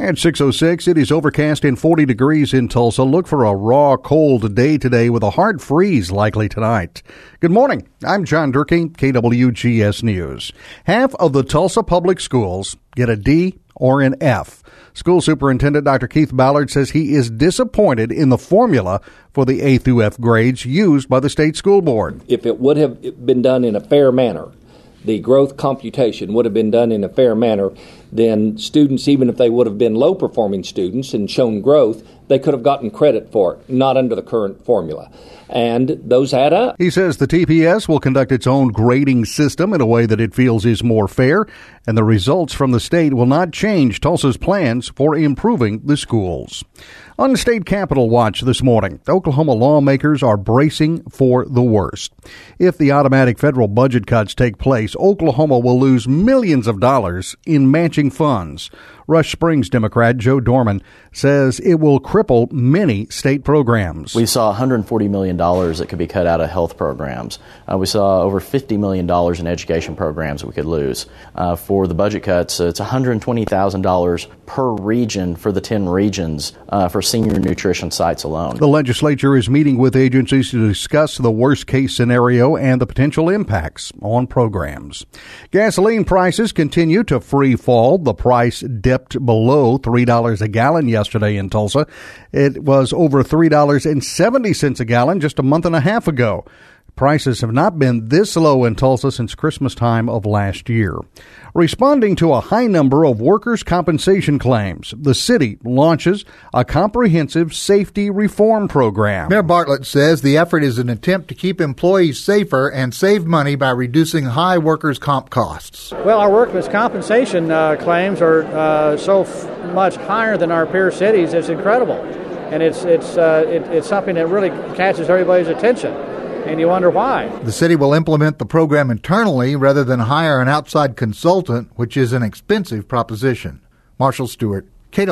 At 6:06, it is overcast and 40 degrees in Tulsa. Look for a raw, cold day today with a hard freeze likely tonight. Good morning. I'm John Durkee, KWGS News. Half of the Tulsa public schools get a D or an F. School Superintendent Dr. Keith Ballard says he is disappointed in the formula for the A through F grades used by the state school board. If it would have been done in a fair manner, the growth computation would have been done in a fair manner, then students, even if they would have been low-performing students and shown growth, they could have gotten credit for it, not under the current formula. And those add up. He says the TPS will conduct its own grading system in a way that it feels is more fair, and the results from the state will not change Tulsa's plans for improving the schools. On State Capitol Watch this morning, Oklahoma lawmakers are bracing for the worst. If the automatic federal budget cuts take place, Oklahoma will lose millions of dollars in matching funds. Rush Springs Democrat Joe Dorman says it will cripple many state programs. We saw $140 million that could be cut out of health programs. We saw over $50 million in education programs that we could lose. For the budget cuts, it's $120,000 per region for the 10 regions for senior nutrition sites alone. The legislature is meeting with agencies to discuss the worst-case scenario and the potential impacts on programs. Gasoline prices continue to free fall. The price dipped below $3 a gallon yesterday in Tulsa. It was over $3.70 a gallon just a month and a half ago. Prices have not been this low in Tulsa since Christmas time of last year. Responding to a high number of workers' compensation claims, the city launches a comprehensive safety reform program. Mayor Bartlett says the effort is an attempt to keep employees safer and save money by reducing high workers' comp costs. Well, our workers' compensation claims are so much higher than our peer cities. It's incredible, and it's something that really catches everybody's attention. And you wonder why. The city will implement the program internally rather than hire an outside consultant, which is an expensive proposition. Marshall Stewart,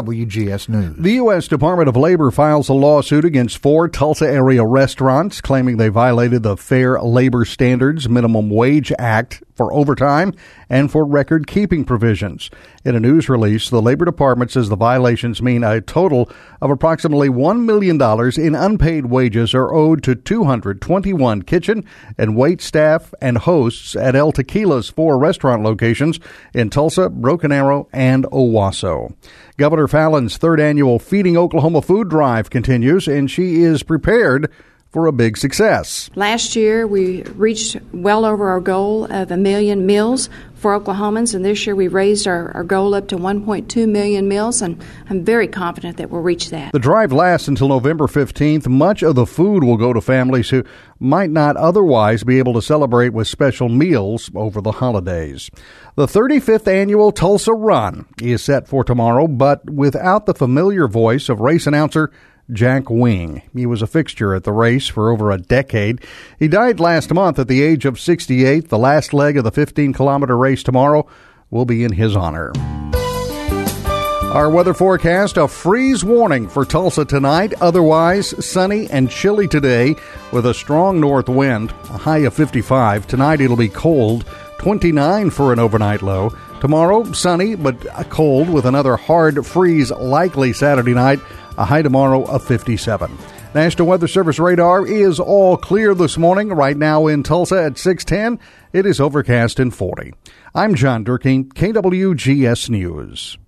KWGS News. The U.S. Department of Labor files a lawsuit against 4 Tulsa-area restaurants claiming they violated the Fair Labor Standards Minimum Wage Act for overtime and for record-keeping provisions. In a news release, the Labor Department says the violations mean a total of approximately $1 million in unpaid wages are owed to 221 kitchen and wait staff and hosts at El Tequila's 4 restaurant locations in Tulsa, Broken Arrow, and Owasso. Governor Fallon's 3rd annual Feeding Oklahoma food drive continues, and she is prepared for a big success. Last year, we reached well over our goal of 1 million meals for Oklahomans, and this year we raised our goal up to 1.2 million meals, and I'm very confident that we'll reach that. The drive lasts until November 15th. Much of the food will go to families who might not otherwise be able to celebrate with special meals over the holidays. The 35th annual Tulsa Run is set for tomorrow, but without the familiar voice of race announcer Jack Wing. He was a fixture at the race for over a decade. He died last month at the age of 68. The last leg of the 15-kilometer race tomorrow will be in his honor. Our weather forecast, a freeze warning for Tulsa tonight. Otherwise, sunny and chilly today with a strong north wind, a high of 55. Tonight it'll be cold, 29 for an overnight low. Tomorrow, sunny but cold with another hard freeze likely Saturday night. A high tomorrow of 57. National Weather Service radar is all clear this morning. Right now in Tulsa at 6:10, it is overcast and 40. I'm John Durkee, KWGS News.